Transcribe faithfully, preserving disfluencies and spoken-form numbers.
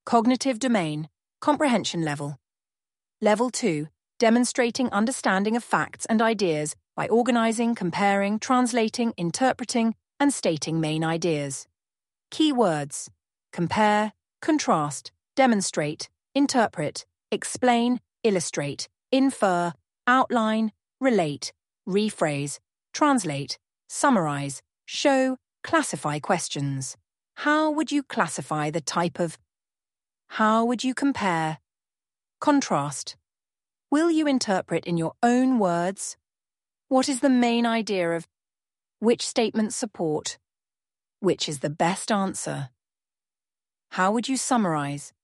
Cognitive domain, comprehension level. Level two, demonstrating understanding of facts and ideas by organizing, comparing, translating, interpreting, and stating main ideas. Key words: compare, contrast, demonstrate, interpret, explain, illustrate, infer, outline, relate, rephrase, translate, summarize, show, classify questions. How would you classify the type of? How would you compare? Contrast. Will you interpret in your own words? What is the main idea of? Which statements support? Which is the best answer? How would you summarize?